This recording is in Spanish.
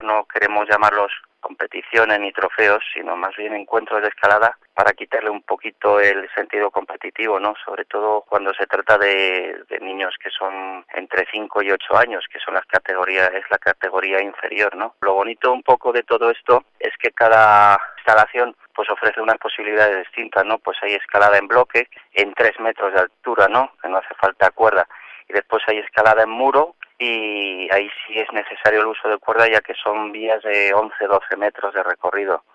No queremos llamarlos competiciones ni trofeos, sino más bien encuentros de escalada para quitarle un poquito el sentido competitivo, ¿no? Sobre todo cuando se trata de niños que son entre 5 y 8 años, que son es la categoría inferior, ¿no? Lo bonito un poco de todo esto es que cada instalación pues ofrece unas posibilidades distintas, ¿no? Pues hay escalada en bloque, en 3 metros de altura, ¿no? Que no hace falta cuerda. Y después hay escalada en muro, y ahí sí es necesario el uso de cuerda, ya que son vías de 11-12 metros de recorrido.